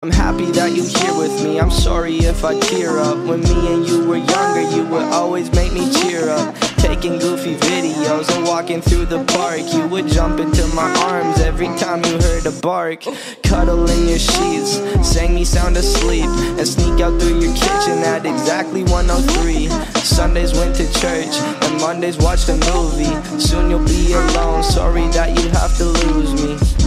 I'm happy that you here with me. I'm sorry if I tear up. When me and you were younger, you would always make me cheer up. Taking goofy videos and walking through the park, you would jump into my arms every time you heard a bark. Cuddle in your sheets, sang me sound asleep, and sneak out through your kitchen at exactly 1:03. Sundays went to church, and Mondays watched a movie. Soon you'll be alone, sorry that you have to lose me.